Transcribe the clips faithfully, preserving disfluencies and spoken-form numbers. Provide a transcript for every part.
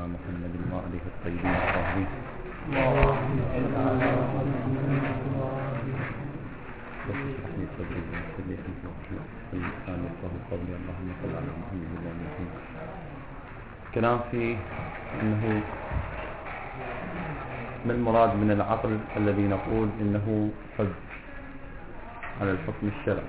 محمد وآله الطيبين الطاهرين. اللهم صل على محمد رب اشرح لي صدري ويسر لي امري واحلل لساني يفقهوا قولي. اللهم صل على محمد وآل محمد. كلام في انه ما المراد من العقل الذي نقول انه حج على الحكم الشرعي.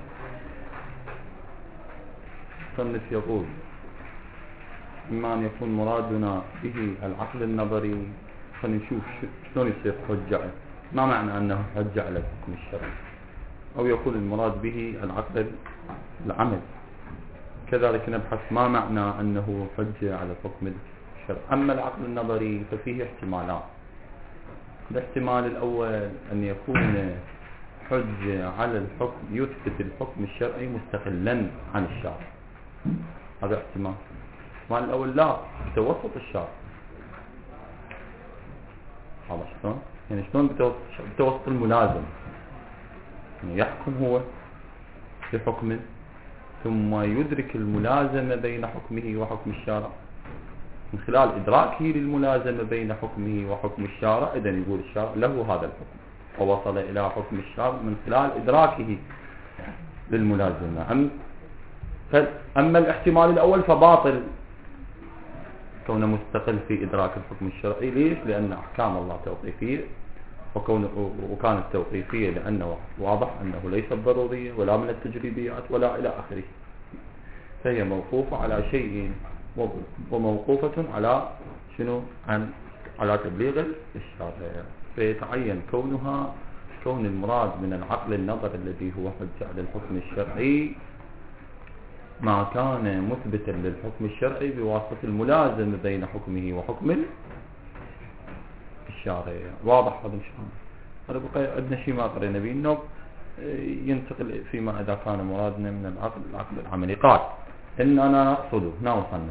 المصنف يقول إما أن يكون مرادنا به العقل النظري، خلينا نشوف شلون يصير حجة، ما معنى أنه حجة على الحكم الشرعي، أو يكون المراد به العقل العمل، كذلك نبحث ما معنى أنه حجة على الحكم الشرعي. أما العقل النظري ففيه احتمالات. الاحتمال الأول أن يكون حجة على الحكم يثبت الحكم الشرعي مستقلا عن الشرع، هذا احتمال. الاحتمال الأول لا، بتوسط الشرع. هذا شلون؟ يعني شلون بتوسط الملازم؟ يعني يحكم هو بحكم ثم يدرك الملازمة بين حكمه وحكم الشارع من خلال إدراكه للملازمة بين حكمه وحكم الشارع. إذن يقول الشارع له هذا الحكم، ووصل إلى حكم الشارع من خلال إدراكه للملازمة. أما الاحتمال الأول فباطل، كونه مستقل في إدراك الحكم الشرعي. ليش؟ لأن أحكام الله توقيفية، وكون وكانت توقيفية لأنه واضح أنه ليس ضرورية ولا من التجريبيات ولا إلى آخره، فهي موقوفة على شيء وموقوفة على شنو؟ عن على تبليغ الشرع. فيتعين كونها كون المراد من العقل النظر الذي هو حجة على الحكم الشرعي ما كان مثبتا للحكم الشرعي بواسطة الملازمة بين حكمه وحكم الشارع. واضح هذا ان شاء الله. هذا بقى عندنا شيء ما قرينا به، انه ينتقل فيما اذا كان مرادنا من العقل العقل العملي. قال اننا نقصد، هنا وصلنا،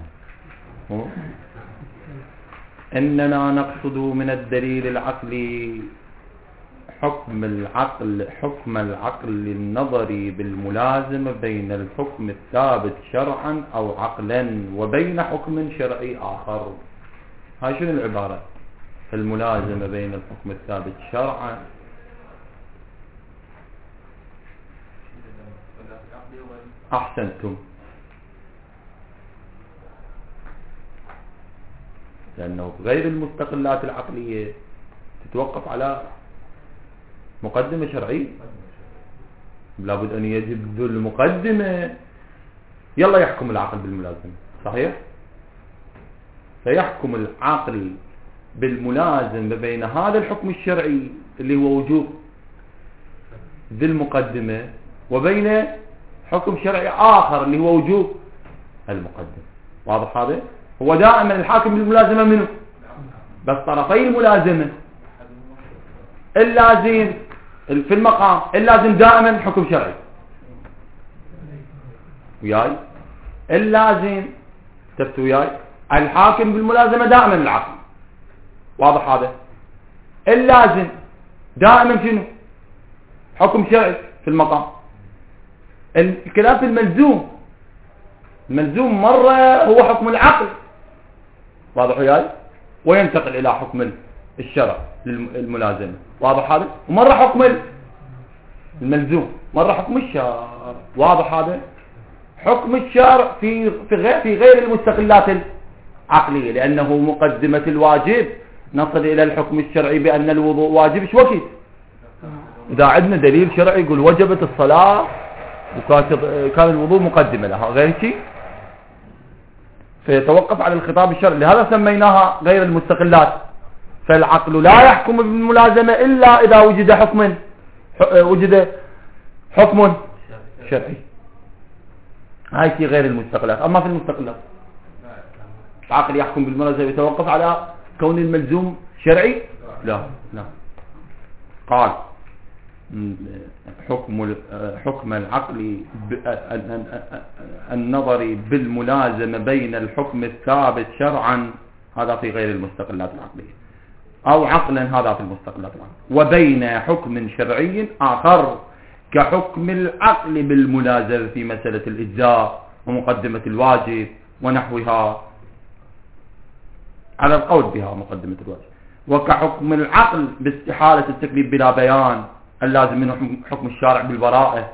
اننا نقصد من الدليل العقلي حكم العقل حكم العقل النظري بالملازمة بين الحكم الثابت شرعا أو عقلا وبين حكم شرعي آخر. هاي شنو العبارة؟ الملازمة بين الحكم الثابت شرعا أحسنتم، لأنه غير المستقلات العقلية تتوقف على مقدمة شرعية، لابد أن يجد ذو المقدمة يلا يحكم العقل بالملازمة. صحيح؟ فيحكم العقل بالملازمة بين هذا الحكم الشرعي اللي هو وجوب ذي المقدمة وبين حكم شرعي آخر اللي هو وجوب المقدمة. واضح هذا؟ هو دائما الحاكم بالملازمة منه، بس طرفي الملازمة اللازم في المقام اللازم دائما حكم شرعي، وياي اللازم تبت وياي الحاكم بالملازمة دائما العقل. واضح هذا؟ اللازم دائما شنو؟ حكم شرعي في المقام. الكلام في الملزوم، الملزوم مرة هو حكم العقل، واضح وياي، وينتقل إلى حكم الشرع للملازمة. واضح هذا؟ ومرة حكم الملزوم، مرة حكم الشرع. واضح هذا؟ حكم الشرع في في غير في غير المستقلات العقلية، لأنه مقدمة الواجب نصل إلى الحكم الشرعي بأن الوضوء واجب. ايش وقت؟ إذا عندنا دليل شرعي يقول وجبت الصلاة وكان الوضوء مقدمة لها، غير شيء فيتوقف على الخطاب الشرعي. لهذا سميناها غير المستقلات. فالعقل لا يحكم بالملازمة إلا إذا وجد حكم وجد حكم شرعي. هاي شيء غير المستقلات. أما في المستقلات العقل يحكم بالملازمة يتوقف على كون الملزوم شرعي؟ لا لا. قال حكم حكم العقل النظري بالملازمة بين الحكم الثابت شرعا، هذا في غير المستقلات العقلية، أو عقلا هذا في المستقلات العقلية، وبين حكم شرعي آخر كحكم العقل بالملازمة في مسألة الإجزاء ومقدمة الواجب ونحوها. على القول بها مقدمة الواجب. وكحكم العقل باستحالة التكليف بلا بيان اللازم منه حكم الشارع بالبراءة.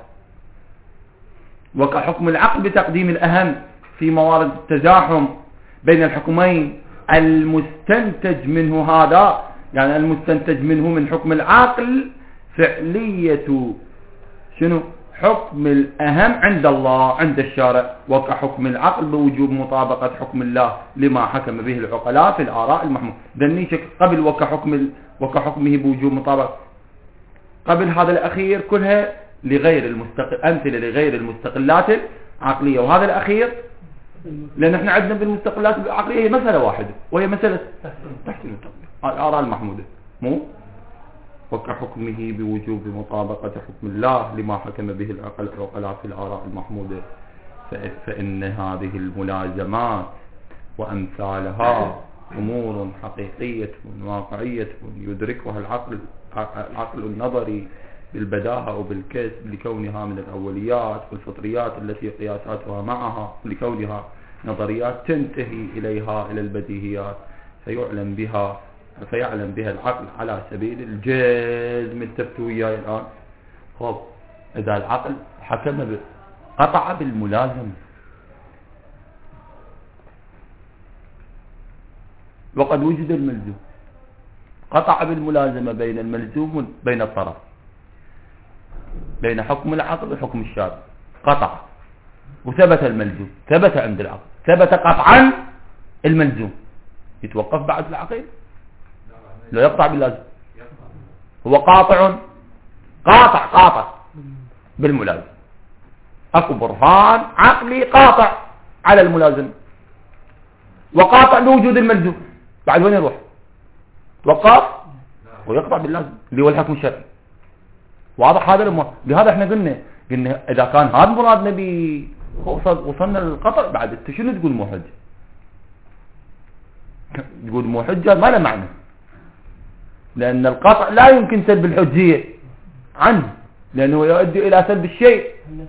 وكحكم العقل بتقديم الأهم في موارد التزاحم بين الحكمين المستنتج منه هذا، يعني المستنتج منه من حكم العقل فعلية شنو حكم الأهم عند الله عند الشارع. وكحكم العقل بوجوب مطابقة حكم الله لما حكم به العقلاء في الآراء المحمود. دنيشك قبل وكحكم ال... وكحكمه بوجوب مطابقة، قبل هذا الأخير كلها لغير المستقل، أمثلة لغير المستقلات العقلية. وهذا الأخير لأن احنا عندنا بالمستقلات العقلية هي مسألة واحدة وهي مسألة تحسين التطبيق الآراء المحمودة. مو وكحكمه بوجوب مطابقة حكم الله لما حكم به العقلاء في الآراء المحمودة. فإن هذه الملازمات وأمثالها أمور حقيقية واقعية يدركها العقل العقل النظري بالبداهة وبالكسب لكونها من الأوليات والفطريات التي قياساتها معها، لكونها نظريات تنتهي إليها إلى البديهيات فيعلم بها فيعلم بها العقل على سبيل الجزم. التفتوا وياي الآن. خب إذا العقل حكم قطع بالملازم وقد وجد الملزوم، قطع بالملازمة بين الملزوم بين الطرف، بين حكم العقل وحكم الشارع، قطع وثبت الملزوم، ثبت عند العقل، ثبت قطعا الملزوم، يتوقف بعد العقل؟ لا يقطع باللازم، هو قاطع قاطع قاطع بالملازم. اكو برهان عقلي قاطع على الملازم وقاطع بوجود الملزوم، بعد وين يروح؟ توقف ويقطع باللازم اللي هو الحكم الشرعي. واضح هذا الامر؟ لهذا احنا قلنا قلنا اذا كان هذا مرادنا به وصلنا للقطع، بعد انت شنو تقول مو حجه؟ تقول مو حجه ما له معنى، لان القطع لا يمكن سلب الحجيه عنه لانه يؤدي الى سلب الشيء.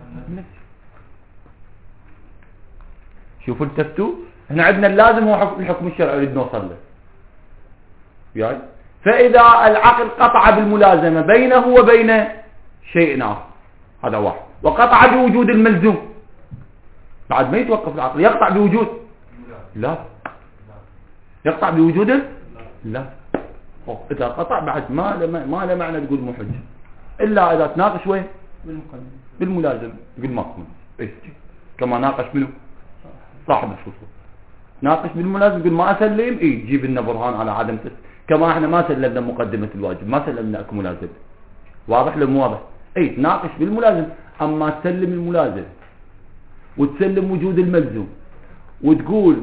شوفوا التفتوا، احنا عندنا اللازم هو حكم الحكم الشرعي اللي نوصل له. يعني فاذا العقل قطع بالملازمه بينه وبين شيء اخر، هذا واحد، وقطع بوجود الملزوم، بعد ما يتوقف العقل يقطع بوجود لا يقطع بوجود لا. اذا قطع بعد ما له ما له معنى تقول مو حجه، الا اذا تناقش وين بالملازم تقول ماكو ايش كما ناقش منه صاحب الفصول، ناقش بالملازم يقول ما اسلم، اي جيب لنا برهان على عدم تسليم. كما احنا ما سلمنا مقدمه الواجب، ما سلمنا اكو ملازم. واضح لو مو واضح؟ اي تناقش بالملازم، اما تسلم الملازم وتسلم وجود الملزوم وتقول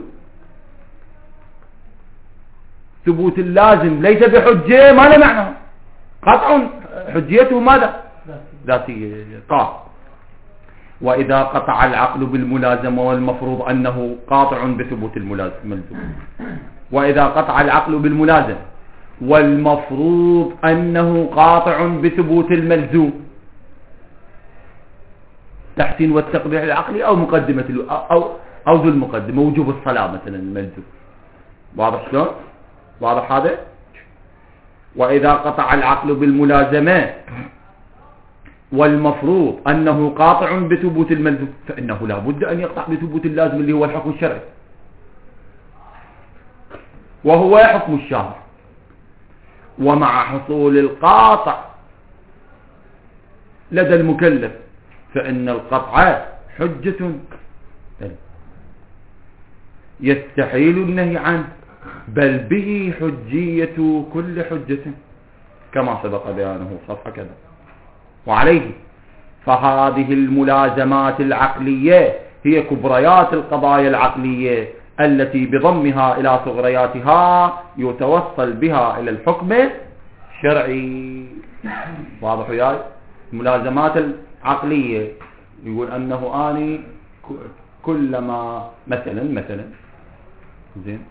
ثبوت اللازم ليس بحجه ما له معنى، قطع حجيته ماذا؟ ذاتيه طاق. وإذا قطع العقل بالملازمة والمفروض أنه قاطع بثبوت الملزوم، وإذا قطع العقل بالملازم والمفروض أنه قاطع بثبوت الملزوم، تحسين والتقبيح العقلي أو مقدمة أو أو ذو المقدمة، وجوب الصلاة مثلا الملزوم. واضح شلون؟ واضح هذا؟ وإذا قطع العقل بالملازمة والمفروض أنه قاطع بثبوت الملزوم فإنه لا بد أن يقطع بثبوت اللازم اللي هو الحكم الشرعي وهو حكم الشارع. ومع حصول القاطع لدى المكلف فإن القطع حجة يستحيل النهي عنه، بل به حجية كل حجة كما سبق بيانه صفحة كذا. وعليه فهذه الملازمات العقلية هي كبريات القضايا العقلية التي بضمها إلى صغرياتها يتوصل بها إلى الحكم الشرعي. واضح وياي؟ الملازمات العقلية يقول أنه آني كلما مثلا مثلا زين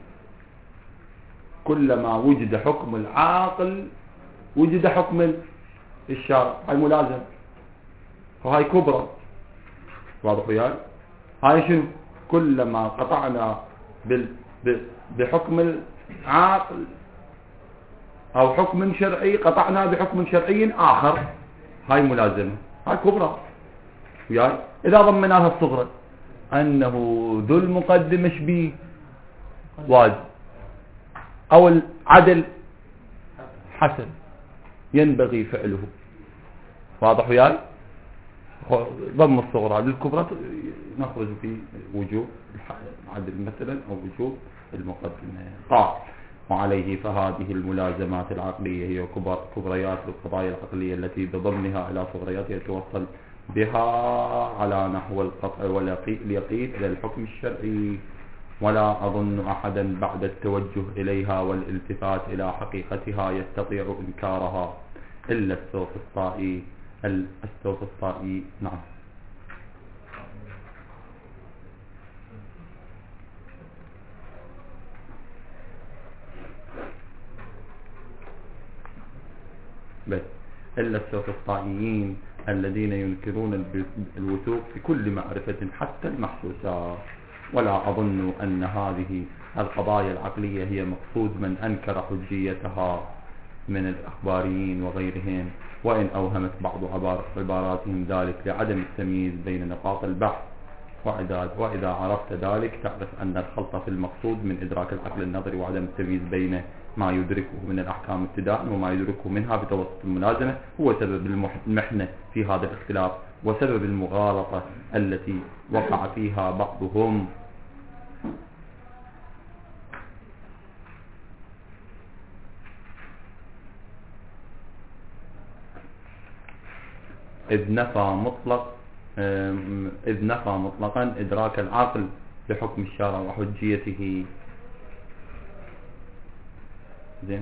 كلما وجد حكم العاقل وجد حكم الشارع، هاي ملازم وهاي كبرى. واضح وياي؟ هاي شنو؟ كلما قطعنا بال... بحكم عقل أو حكم شرعي قطعنا بحكم شرعي آخر، هاي ملازمة، هاي كبرى. وياي إذا ضمناها الصغرى أنه ذو المقدمة شبيه واجب أو العدل حسن ينبغي فعله، واضح وياي؟ ضم الصغرى للكبرى نخرج في وجوب العدل مثلا أو وجوب المقدمة. قال وعليه فهذه الملازمات العقلية هي كبريات القضايا العقلية التي بضمنها إلى صغرياتها يتوصل بها على نحو القطع واليقين إلى الحكم الشرعي، ولا أظن أحدا بعد التوجه إليها والالتفات إلى حقيقتها يستطيع إنكارها إلا السوفسطائي. السوفسطائي نعم. بس إلا السوفسطائيين الذين ينكرون الوثوق في كل معرفة حتى المحسوسات. ولا أظن أن هذه القضايا العقلية هي مقصود من أنكر حجيتها من الأخباريين وغيرهم، وإن أوهمت بعض عباراتهم ذلك لعدم التمييز بين نقاط البحث. وإذا, وإذا عرفت ذلك تعرف أن الخلط في المقصود من إدراك العقل النظري وعدم التمييز بين ما يدركه من الأحكام ابتداء وما يدركه منها بتوسط الملازمة هو سبب المحنة في هذا الاختلاف وسبب المغالطة التي وقع فيها بعضهم. إذ نفى مطلق إذ نفى مطلقا إدراك العقل بحكم الشرع وحجيته. زين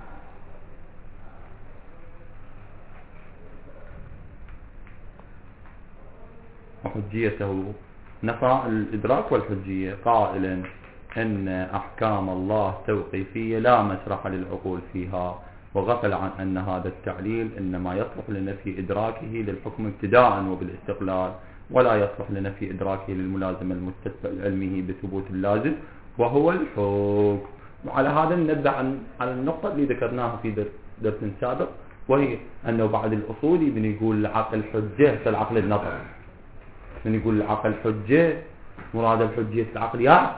وحجيته نفى الإدراك والحجية قائلا إن أحكام الله توقيفية لا مسرح للعقول فيها، وغفل عن أن هذا التعليل إنما يصلح لنفي إدراكه للحكم ابتداء وبالاستقلال، ولا يصلح لنفي إدراكه للملازمة المستتبع لعلمه بثبوت اللازم وهو الحكم. وعلى هذا ننبه على النقطة اللي ذكرناها في درس سابق، وهي أنه بعد الأصولي من يقول العقل حجة كالعقل النظري، من يقول العقل حجة مراد الحجية العقل يا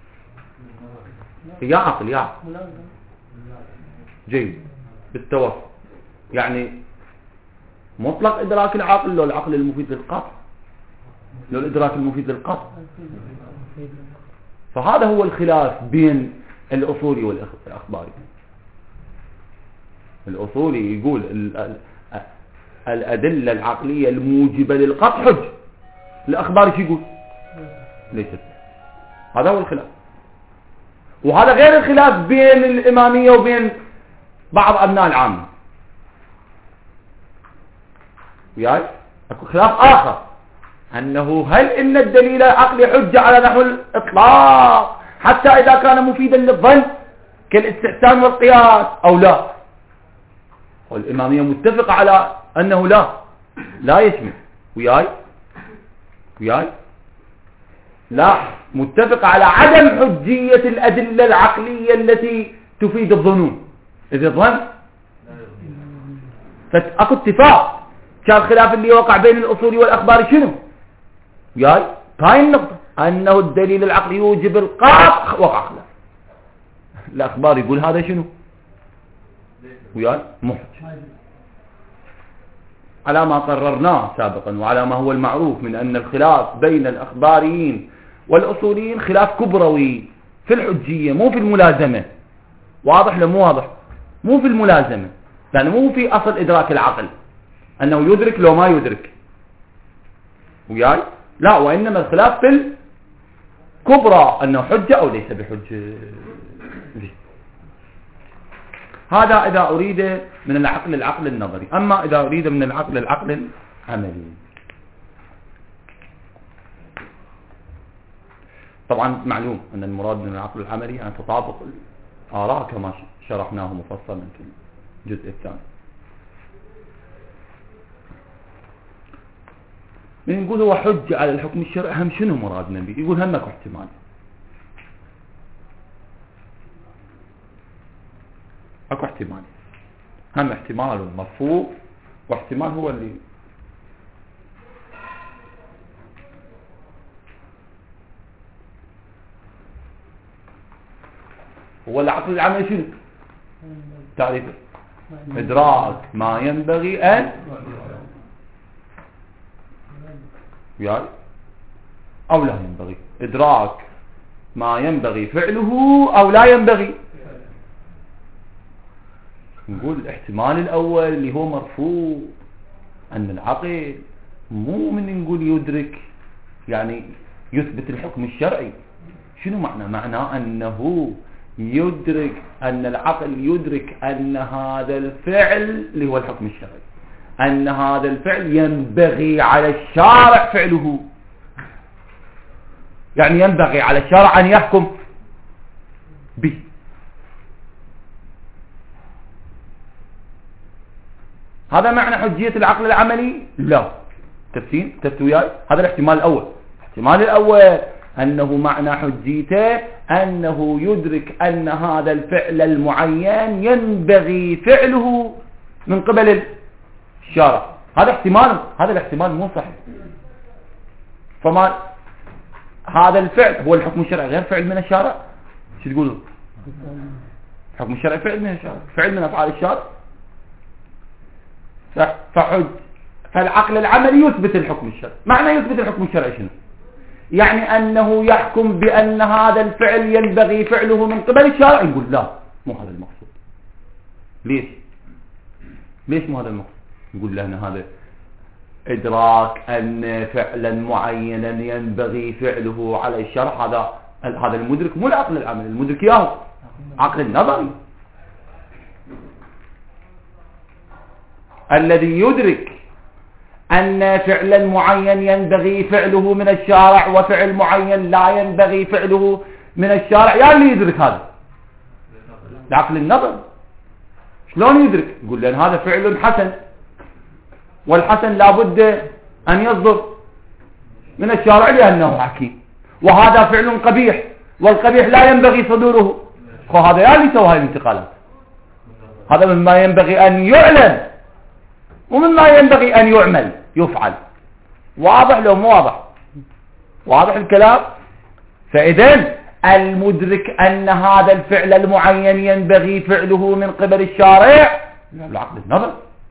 يا عقل يا جيد بالتوسط، يعني مطلق إدراك العقل لو العقل المفيد للقطع، لو الإدراك المفيد للقطع. فهذا هو الخلاف بين الأصولي والأخباري. الأصولي يقول الأدلة العقلية الموجبة للقطع حجة، الأخباري شو يقول؟ ليست. هذا هو الخلاف، وهذا غير الخلاف بين الإمامية وبين بعض أبناء العامة. وياي اكو خلاف آخر أنه هل إن الدليل العقلي حجة على نحو الإطلاق حتى إذا كان مفيدا للظن كالاستحسان والقياس أو لا. والإمامية متفقة على أنه لا لا يشمل. وياي وياي لا متفق على عدم حجية الأدلة العقلية التي تفيد الظنون. إذا الظن فأكو اتفاق. كان الخلاف اللي وقع بين الأصول والأخبار شنو؟ وياي هاي النقطة أنه الدليل العقلي يوجب القطع، وقع خلاف. الأخبار يقول هذا شنو؟ وياي محج على ما قررناه سابقا وعلى ما هو المعروف من أن الخلاف بين الأخباريين والأصوليين خلاف كبروي في الحجية مو في الملازمة. واضح لو مو واضح؟ مو في الملازمة، يعني مو في أصل إدراك العقل أنه يدرك لو ما يدرك. وياي لا، وإنما الخلاف في الكبرى أنه حجة أو ليس بحجة. هذا إذا أريد من العقل العقل النظري. أما إذا أريد من العقل العقل العملي، طبعا معلوم أن المراد من العقل العملي أن تطابق الآراء كما شرحناه مفصلا في الجزء الثاني. من يقول هو حجة على الحكم الشرعي، هم شنو مرادنا به؟ يقول همك احتمال اكو احتمال، هم احتمال مرفوض واحتمال هو اللي هو العقل العملي. شنو تعريفه؟ إدراك ما ينبغي أن يعني أو لا ينبغي، إدراك ما ينبغي فعله أو لا ينبغي. نقول الاحتمال الأول اللي هو مرفوض، أن العقل مو من نقول يدرك يعني يثبت الحكم الشرعي. شنو معنى؟ معناه أنه يدرك، أن العقل يدرك أن هذا الفعل اللي هو الحكم الشرعي، أن هذا الفعل ينبغي على الشارع فعله، يعني ينبغي على الشارع أن يحكم به. هذا معنى حجية العقل العملي؟ لا. تفسير تفتوياي هذا الاحتمال الأول. الاحتمال الأول أنه معنى حجيته أنه يدرك أن هذا الفعل المعين ينبغي فعله من قبل الشارع. هذا احتمال، هذا الاحتمال مو صحيح. فما هذا الفعل هو الحكم الشرعي غير فعل من الشارع؟ شو تقولون؟ الحكم الشرعي فعل من الشارع، فعل من أفعال الشارع. فحج فالعقل العملي يثبت الحكم الشرعي. معنى يثبت الحكم الشرعي شنو؟ يعني أنه يحكم بأن هذا الفعل ينبغي فعله من قبل الشارع. يقول لا، مو هذا المقصود. ليش؟ ليش مو هذا المقصود؟ يقول لأن هذا إدراك أن فعلا معينا ينبغي فعله على الشرع، هذا هذا المدرك مو العقل العملي، المدرك ياهو عقل النظري الذي يدرك أن فعلا معين ينبغي فعله من الشارع وفعل معين لا ينبغي فعله من الشارع. يعني اللي يدرك هذا العقل النظري. شلون يدرك؟ يقول لأن هذا فعل حسن، والحسن لابد أن يصدر من الشارع لأنه حكيم، وهذا فعل قبيح والقبيح لا ينبغي صدوره. فهذا يعني سوى هذه الانتقالات. هذا مما ينبغي أن يعلن ومما ينبغي أن يعمل يفعل. واضح لو مو واضح؟ واضح الكلام؟ فإذن المدرك أن هذا الفعل المعين ينبغي فعله من قبل الشارع العقل النظر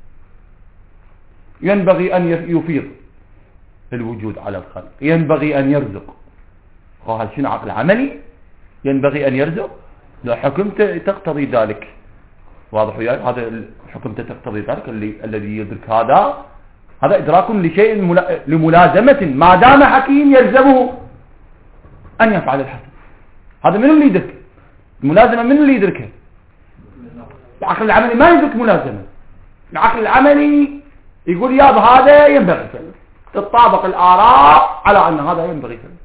ينبغي أن يفيض الوجود على الخلق، ينبغي أن يرزق. هذا شنو عقل عملي؟ ينبغي أن يرزق. لا حكمت تقتضي ذلك. واضح وياي؟ هذا الحكم تقتضي ذلك. اللي الذي يدرك هذا هذا إدراك لشيء ملا... لملازمة، ما دام حكيم يلزمه أن يفعل الحسن. هذا من اللي يدرك الملازمة؟ من اللي يدركها؟ العقل العملي ما يدرك ملازمة. العقل العملي يقول يا هذا ينبغي فعله، تطابق الآراء على أن هذا ينبغي فعله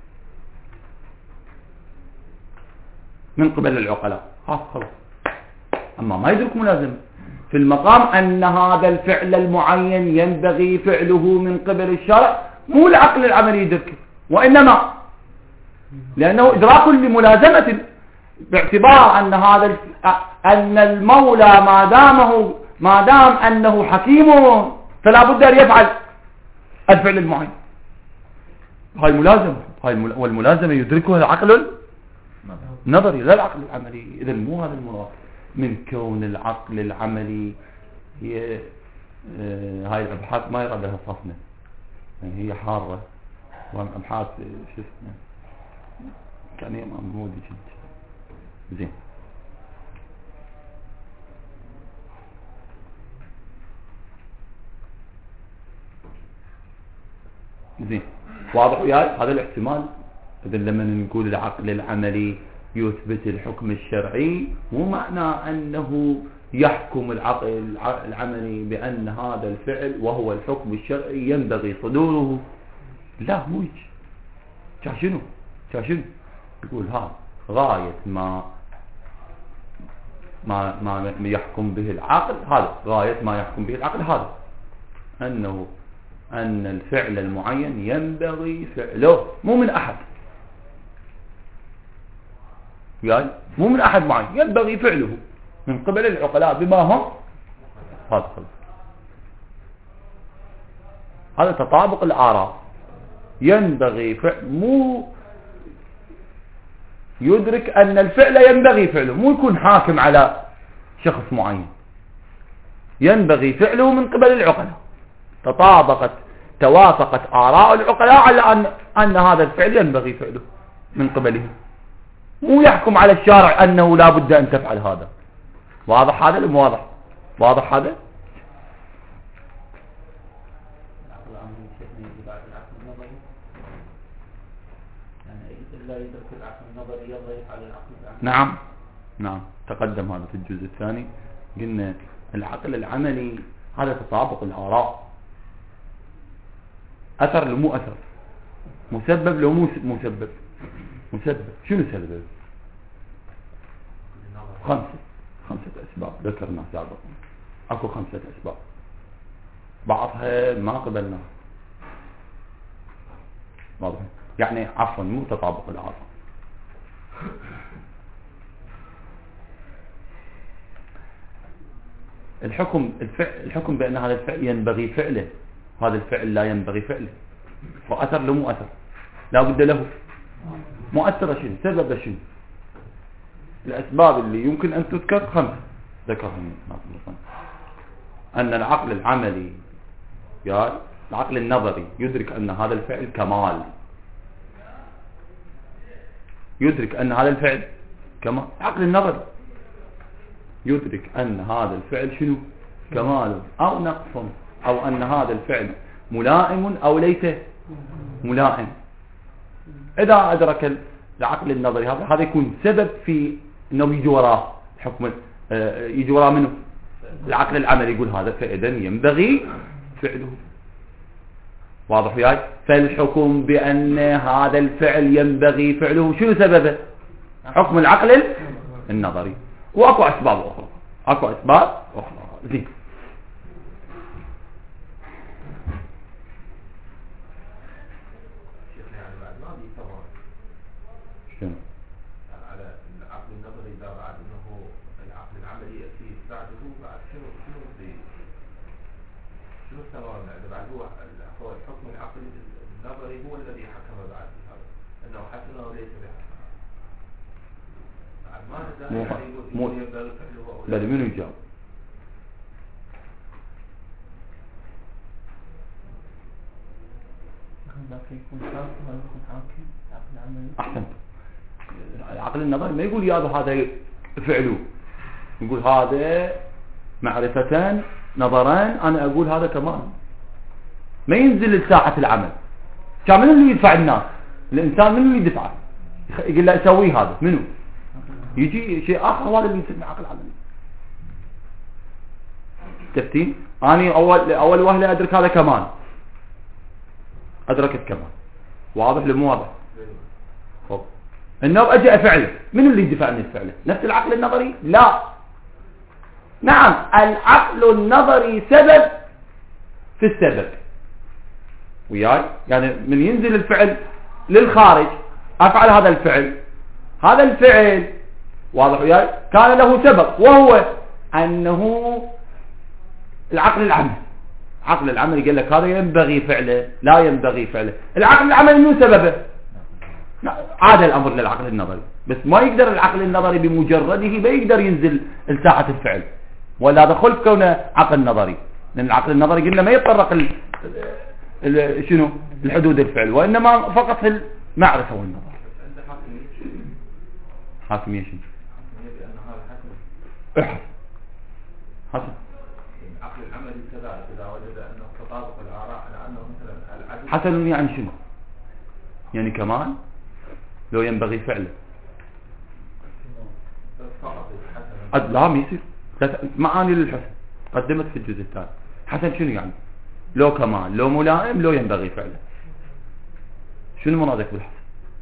من قبل العقلاء. خلاص. أما ما يدرك ملازمة في المقام أن هذا الفعل المعين ينبغي فعله من قبل الشرع، مو العقل العملي يدركه، وإنما لأنه إدراك لملازمة، باعتبار أن هذا أن المولى ما دامه ما دام أنه حكيم فلا بد أن يفعل الفعل المعين. هاي ملازمة، هاي والملازمة يدركها العقل النظري لا العقل العملي. إذا مو هذا المراد من كون العقل العملي. هي آه هاي الأبحاث ما يرادها صفنا، يعني هي حارة، والأبحاث شو اسمه كان هي ممودة جدا. زين، زين واضح وياي؟ هذا الاحتمال. إذا لما نقول العقل العملي يثبت الحكم الشرعي، مو معنى أنه يحكم العقل العملي بأن هذا الفعل وهو الحكم الشرعي ينبغي صدوره. لا، مو هيك. شنو شنو يقول؟ ها غاية ما ما ما يحكم به العقل، هذا غاية ما يحكم به العقل، هذا أنه أن الفعل المعين ينبغي فعله، مو من أحد، يعني مو من أحد معين، ينبغي فعله من قبل العقلاء بما هم هذا هذا تطابق الآراء. ينبغي فعل، مو يدرك أن الفعل ينبغي فعله، مو يكون حاكم على شخص معين. ينبغي فعله من قبل العقلاء، تطابقت توافقت آراء العقلاء على أن أن هذا الفعل ينبغي فعله من قبله، مو يحكم على الشارع أنه لا بد أن تفعل هذا. واضح هذا الأم؟ واضح واضح هذا. نعم نعم تقدم هذا في الجزء الثاني، قلنا العقل العملي هذا تطابق الآراء، أثر لو مو أثر، مسبب لو مو مسبب. مسبب شنو سبب؟ خمسة خمسة أسباب ذكرنا سابقا، أكو خمسة أسباب بعضها ما قبلنا. واضح يعني عفوا مو تطابق الآراء. الحكم الفعل الحكم بأن هذا الفعل ينبغي فعله، هذا الفعل لا ينبغي فعله، فأثر له مؤثر، لا بد له مؤثر. شنو سبب؟ شنو الأسباب اللي يمكن أن تذكر؟ خمسة ذكرهم أن العقل العملي يعني العقل النظري يدرك أن هذا الفعل كمال، يدرك أن هذا الفعل كمال. العقل النظري يدرك أن هذا الفعل شنو؟ كمال أو نقص، أو أن هذا الفعل ملائم أو ليس ملائم. إذا أدرك العقل النظري هذا هذا يكون سبب في أنه يجي وراه حكم، يجي وراه منه العقل العملي، يقول هذا فإذا ينبغي فعله. واضح وياي؟ فالحكم بأن هذا الفعل ينبغي فعله شنو سببه؟ حكم العقل النظري. واكو اسباب اخرى، اكو اسباب اخرى. زين شيخنا يعني بعد ما بيتمر شنو يعني على العقل النظري، اذا بعد انه العقل العملي ياتي بعده، بعد شنو شنو بي شنو استمرنا اذا بعد هو هو الحكم العقل النظري هو الذي حكم بعد هذا انه حسن او ليس بحسن. مو مو لا منو يجاوب؟ احسنت. العقل النظري ما يقول يا هذا فعله، يقول هذا معرفتان نظران، انا اقول هذا كمان. ما ينزل لساحة العمل. كان منو اللي يدفع الناس؟ الانسان منو اللي يدفعه؟ يقول له اسوي هذا، منو؟ يجي شيء آخر هذا اللي يسمى عقل عملي. تفتين؟ أنا أول أول وهلة أدرك هذا كمان، أدركت كمان. واضح ولا مو واضح؟ خب إنه أجي أفعله، من اللي يدفع عن الفعل؟ نفس العقل النظري؟ لا. نعم العقل النظري سبب في السبب. وياي؟ يعني من ينزل الفعل للخارج أفعل هذا الفعل، هذا الفعل واضح وياي كان له سبب، وهو أنه العقل العملي. العقل العملي قال لك هذا ينبغي فعله لا ينبغي فعله. العقل العملي مو سببه، عاد الأمر للعقل النظري، بس ما يقدر العقل النظري بمجرده ما يقدر ينزل لساحة الفعل، ولا دخل في كونه عقل نظري، لأن العقل النظري قلنا ما يتطرق ال... ال... شنو الحدود الفعل، وإنما فقط في المعرفة والنظر. حاكمية شنو؟ بأن هذا حسن. احسن حسن. العقل العملي كذلك إذا وجد أنه تطابق الآراء على أنه مثلا العدل حسن يعني شنو؟ يعني كمان لو ينبغي فعله فقط حسن. لا ما يصير. معاني للحسن قدمت في الجزء الثاني. حسن شنو يعني؟ لو كمان لو ملائم لو ينبغي فعله. شنو مرادك بالحسن؟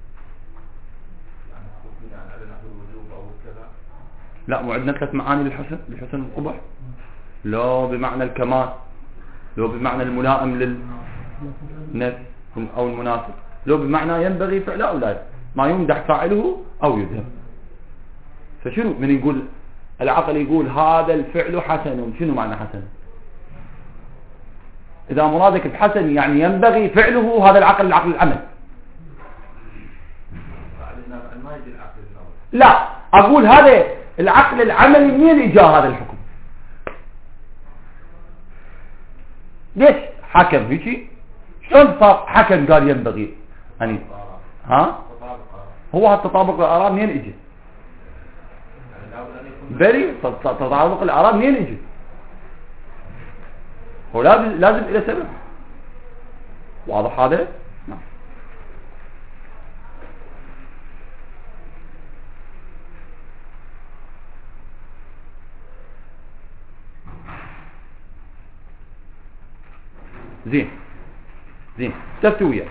لا مو عندنا ثلاث معاني للحسن، للحسن والقبح. لو بمعنى الكمال، لو بمعنى الملائم للنفس او المناسب، لو بمعنى ينبغي فعله او لا، ما يمدح فاعله او يذم. فشنو من يقول العقل يقول هذا الفعل حسن. شنو معنى حسن؟ إذا مرادك بحسن يعني ينبغي فعله، هذا العقل العقل العمل. لا، أقول هذا العقل العملي منين إجا هذا الحكم؟ ليش حكم هيك؟ شلون صار حكم قال ينبغي؟ يعني ها؟ هو هالتطابق الآراء منين إجا؟ بري تطابق الآراء منين إجا؟ هو لازم لازم إلى سبب. واضح هذا؟ نعم. زين زين استفتوا وياه.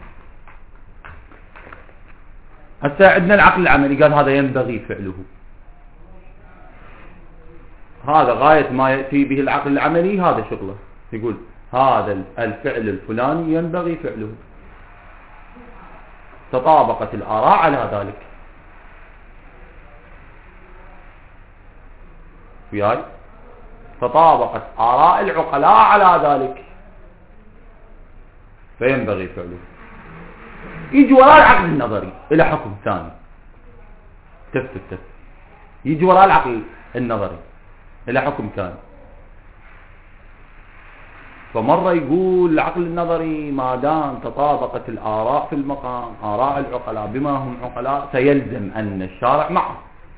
هسه عندنا العقل العملي قال هذا ينبغي فعله. هذا غاية ما يأتي به العقل العملي هذا شغله، يقول هذا الفعل الفلاني ينبغي فعله. تطابقت الآراء على ذلك. وياي تطابقت آراء العقلاء على ذلك فينبغي فعله. يجي وراء العقل النظري إلى حكم ثاني. تف تف يجي وراء العقل النظري إلى حكم ثاني. فمرة يقول العقل النظري ما دام تطابقت الآراء في المقام آراء العقلاء بما هم عقلاء سيلزم أن الشارع معه.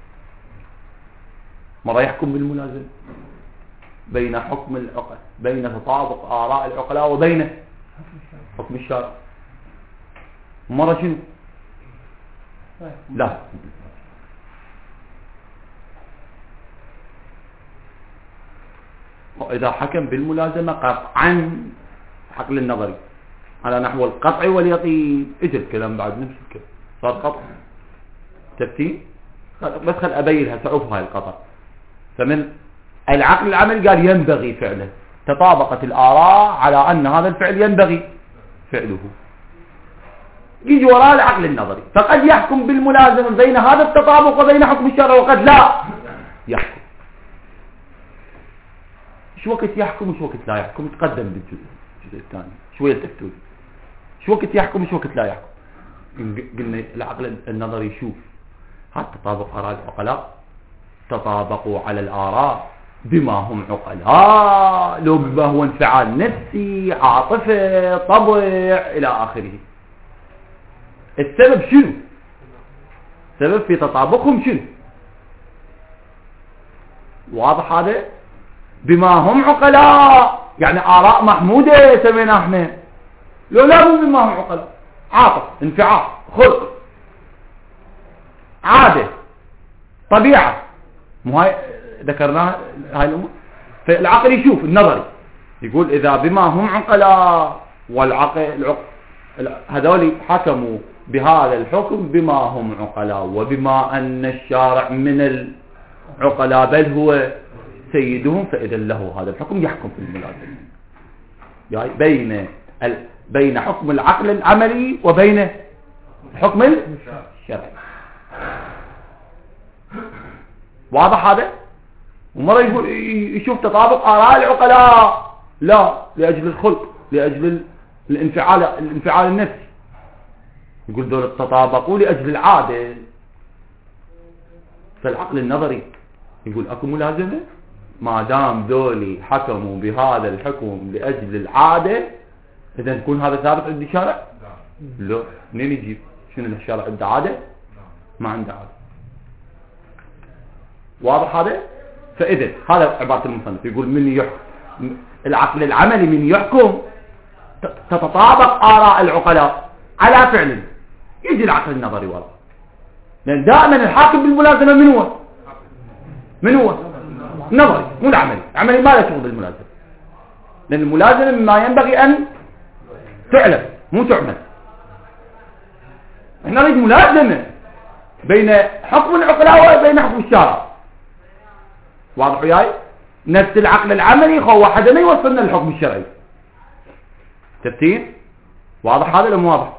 مرة يحكم بالملازم بين حكم العقل بين تطابق آراء العقلاء وبين حكم الشارع. مرة شنو؟ لا، إذا حكم بالملازمة قطعا عقل النظري على نحو القطع واليقين. اجى الكلام بعد نفس الكلام صار قطع تفتين. بس خل أبينها تعوف هاي القطع. فمن العقل العملي قال ينبغي فعله، تطابقت الآراء على أن هذا الفعل ينبغي فعله. يجي وراء العقل النظري فقد يحكم بالملازمة بين هذا التطابق وبين حكم الشرع وقد لا يحكم. شو وقت يحكم وشو وقت لا يحكم؟ تقدم بالجزء الجزء الثاني شوية التفتول. شو وقت يحكم وشو وقت لا يحكم؟ قلنا العقل النظري يشوف هذا تطابق آراء العقلاء تطابقوا على الآراء بما هم عقلاء، لو بما هو انفعال نفسي عاطفة طبع إلى آخره. السبب شنو؟ السبب في تطابقهم شنو؟ واضح هذا؟ بما هم عقلاء يعني آراء محمودة سمينا احنا. لو لا مو بما هم عقلاء، عاطف انفعال خلق عادة طبيعة، مو هاي ذكرناها هاي الأمور. فالعقل يشوف النظري يقول إذا بما هم عقلاء والعقل العقل هذول حكموا بهذا الحكم بما هم عقلاء وبما أن الشارع من العقلاء بل هو سيدهم فإذا له هذا الحكم يحكم في الملازمة. يعني بين ال... بين حكم العقل العملي وبين حكم الشرعي. واضح هذا؟ ومرة يقول يشوف تطابق آراء العقلاء لا لأجل الخلق لأجل الانفعال الانفعال النفسي. يقول دول تطابقوا لأجل العادة. فالعقل النظري يقول اكو ملازمة ما دام ذولي حكموا بهذا الحكم لأجل العادة إذا نكون هذا ثابت عند الشارع؟ لا. منين يجيب؟ شنو الشارع عنده عادة؟ ما عنده عادة. واضح هذا؟ فإذا هذا عبارة المصنف يقول من يحكم العقل العملي من يحكم تتطابق آراء العقلاء على فعل يجي العقل النظري وراء. لأن دائما الحاكم بالملازمة من هو؟ من هو؟ نظري مو العملي. العملي ما له شغل بالملازمة لأن الملازمة مما ينبغي أن تعلم مو تعمل. احنا نريد ملازمة بين حكم العقلاء وبين حكم الشارع. واضح وياي؟ نفس العقل العملي هو حدا ما يوصلنا للحكم الشرعي. تفتين؟ واضح هذا ولا مو واضح؟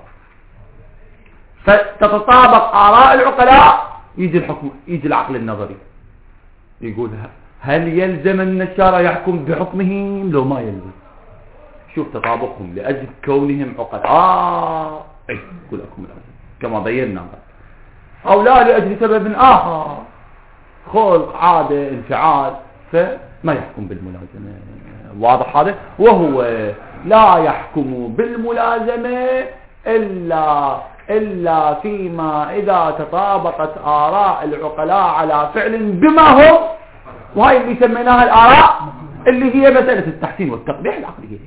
فتتطابق آراء العقلاء يجي الحكم يجي العقل النظري يقول هل يلزم أن الشارع يحكم بحكمهم لو ما يلزم؟ شوف تطابقهم لأجل كونهم عقلاء آه إيه يقول لكم الأجل كما بينا، أو لا لأجل سبب آخر خلق عادة انفعال فما يحكم بالملازمة. واضح هذا؟ وهو لا يحكم بالملازمة إلا إلا فيما إذا تطابقت آراء العقلاء على فعل بما هو، وهي اللي سميناها الآراء اللي هي مسألة التحسين والتقبيح العقلية.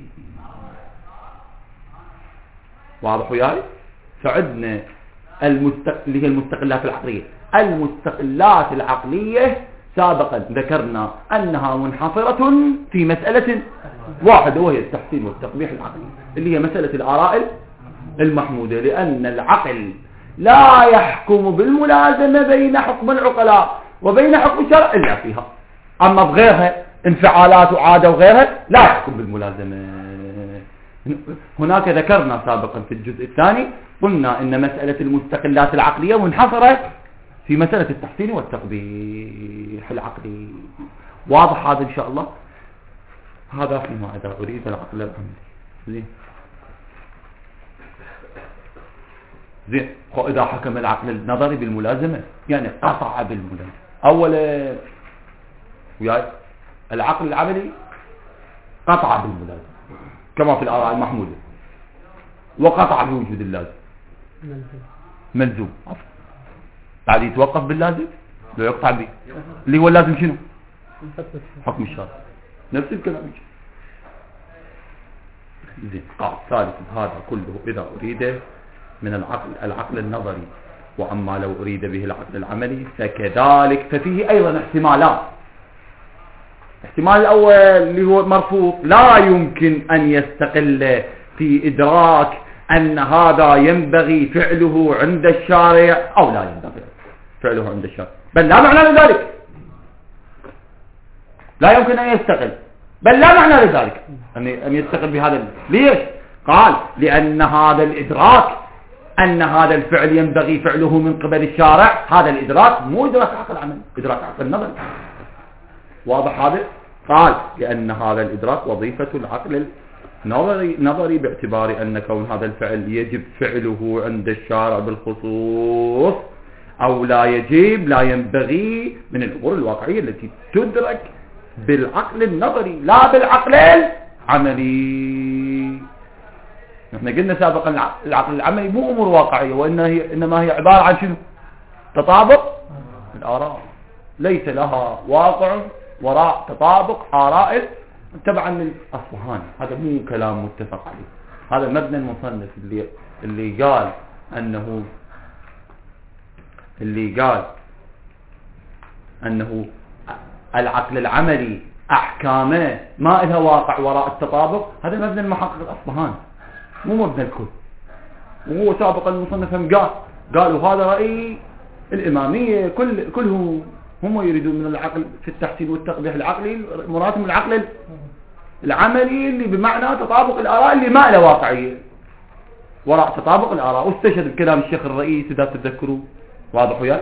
واضح وياي؟ فعندنا المستق... اللي هي المستقلات العقلية. المستقلات العقلية سابقا ذكرنا أنها منحصرة في مسألة واحدة وهي التحسين والتقبيح العقلي اللي هي مسألة الآراء المحمودة، لأن العقل لا يحكم بالملازمة بين حكم العقلاء وبين حكم الشرع إلا فيها، أما بغيرها انفعالات وعادة وغيرها لا يحكم بالملازمة. هناك ذكرنا سابقا في الجزء الثاني قلنا إن مسألة المستقلات العقلية منحصرة في مسألة التحسين والتقبيح العقلي. واضح هذا إن شاء الله؟ هذا فيما إذا أريد العقل العملي. زين زين إذا حكم العقل النظري بالملازمة يعني قطع بالملازمة. أولا وياي العقل العملي قطع بالملازمة كما في الآراء المحمودة، وقطع بوجود اللازم ملزوم بعد يتوقف باللازم لو يقطع به اللي هو اللازم شنو؟ حكم الشرع. نفس الكلام. زين قال ثالث هذا كله إذا أريد من العقل العقل النظري، وأما لو أريد به العقل العملي فكذلك ففيه أيضا احتمالات. الاحتمال الأول اللي هو مرفوض، لا يمكن أن يستقل في إدراك أن هذا ينبغي فعله عند الشارع أو لا ينبغي فعله عند الشارع، بل لا معنى لذلك. لا يمكن أن يستقل، بل لا معنى لذلك أن يستقل بهذا. ليش؟ قال لأن هذا الإدراك أن هذا الفعل ينبغي فعله من قبل الشارع، هذا الإدراك مو إدراك عقل عمل، إدراك عقل نظري. واضح هذا؟ قال لأن هذا الإدراك وظيفة العقل النظري نظري باعتبار أن كون هذا الفعل يجب فعله عند الشارع بالخصوص أو لا يجب لا ينبغي من الأمور الواقعية التي تدرك بالعقل النظري لا بالعقل العملي. نحن قلنا سابقا العقل العملي مو أمور واقعية، وإنما هي عبارة عن شنو؟ تطابق الآراء، ليس لها واقع وراء تطابق آراء تبعا للأصبهاني. هذا مو كلام متفق عليه، هذا مبنى المصنف اللي اللي قال أنه اللي قال أنه العقل العملي أحكامه ما لها واقع وراء التطابق، هذا مبنى المحقق الأصبهاني مو مبنى الكل. وهو سابقا المصنف هم قال قالوا هذا رأي الإمامية كل كلهم هم يريدون من العقل في التحسين والتقبيح العقلي مراد من العقل العملي اللي بمعنى تطابق الآراء اللي ما له واقعية وراء تطابق الآراء. واستشهد بكلام الشيخ الرئيس إذا تتذكروا. واضح وياك؟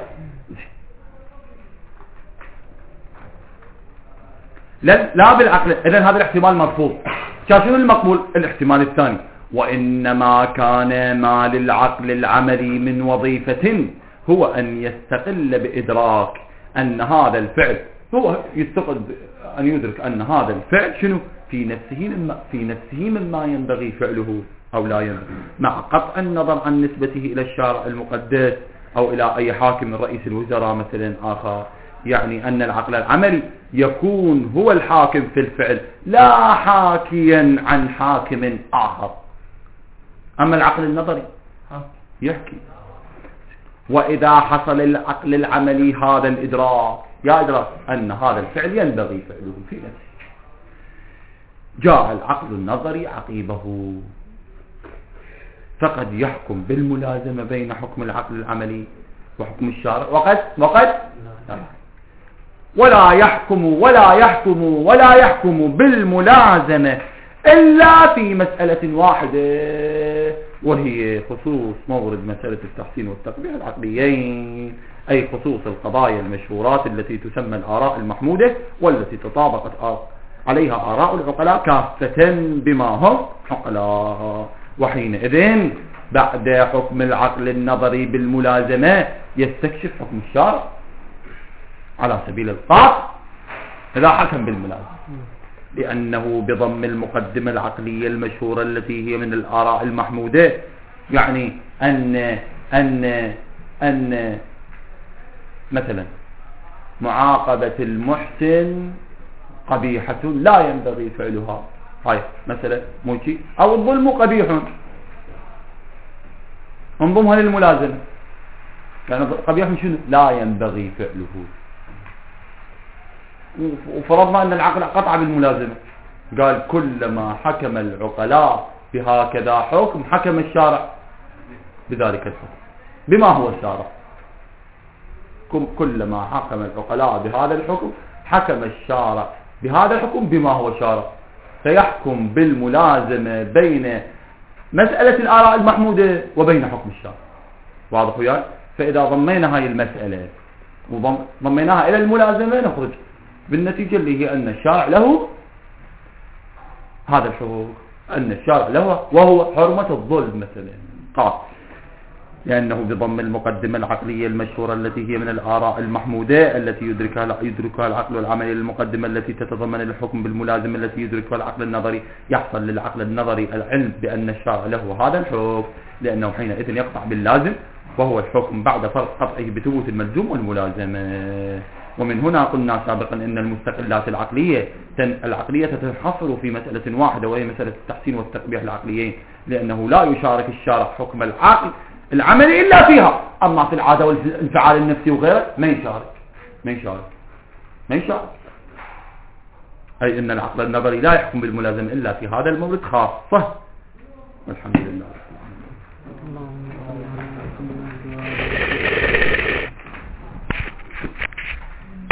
لا لا بالعقل. إذن هذا الاحتمال مرفوض. شنو المقبول؟ الاحتمال الثاني، وإنما كان ما للعقل العملي من وظيفة هو أن يستقل بإدراك أن هذا الفعل هو يستقل أن يدرك أن هذا الفعل شنو في نفسه مما في نفسه مما ينبغي فعله أو لا ينبغي، مع قطع النظر عن نسبته إلى الشارع المقدس أو إلى أي حاكم من رئيس الوزراء مثلا آخر. يعني أن العقل العملي يكون هو الحاكم في الفعل لا حاكيا عن حاكم آخر. أما العقل النظري يحكي. وإذا حصل العقل العملي هذا الإدراك يا إدراك أن هذا الفعل ينبغي فعله في نفسه، جاء العقل النظري عقيبه فقد يحكم بالملازمة بين حكم العقل العملي وحكم الشارع، وقد وقد ولا يحكم ولا يحكم ولا يحكم بالملازمة إلا في مسألة واحدة وهي خصوص مورد مسألة التحسين والتقبيح العقليين، أي خصوص القضايا المشهورات التي تسمى الآراء المحمودة والتي تطابقت عليها آراء العقلاء كافة بما هم عقلاء. وحينئذ بعد حكم العقل النظري بالملازمة يستكشف حكم الشارع على سبيل القاطع إذا حكم بالملازمة، لأنه بضم المقدمة العقلية المشهورة التي هي من الآراء المحمودة، يعني أن أن أن مثلا معاقبة المحسن قبيحة لا ينبغي فعلها، هاي مثلا موشي، أو الظلم قبيح انضمها للملازمة، يعني قبيح شنو؟ لا ينبغي فعله. وفرضنا أن العقل قطع بالملازمة، قال كلما حكم العقلاء بهكذا حكم حكم الشارع بذلك الحكم بما هو الشارع. كلما حكم العقلاء بهذا الحكم حكم الشارع بهذا الحكم بما هو الشارع، فيحكم بالملازمة بين مسألة الآراء المحمودة وبين حكم الشارع. واضح وياي؟ فإذا ضمينا هاي المسألة وضميناها إلى الملازمة نخرج بالنتيجة اللي هي أن الشارع له هذا الحقوق، أن الشارع له وهو حرمة الظلم مثلا قال، لأنه بضم المقدمة العقلية المشهورة التي هي من الآراء المحمودة التي يدركها يدركها العقل والعملي، المقدمة التي تتضمن الحكم بالملازمة التي يدركها العقل النظري، يحصل للعقل النظري العلم بأن الشارع له هذا الحكم، لأنه حينئذ يقطع باللازم وهو الحكم بعد فرق قطعه بثبوت الملزوم والملازمة. ومن هنا قلنا سابقا أن المستقلات العقلية العقلية تنحصر في مسألة واحدة، وهي مسألة التحسين والتقبيح العقليين، لأنه لا يشارك الشارع حكم العقل العملي إلا فيها، أما في العادة والانفعال النفسي وغيره ما يشارك ما يشارك ما يشارك أي أن العقل النظري لا يحكم بالملازمة إلا في هذا المورد خاصة. والحمد لله.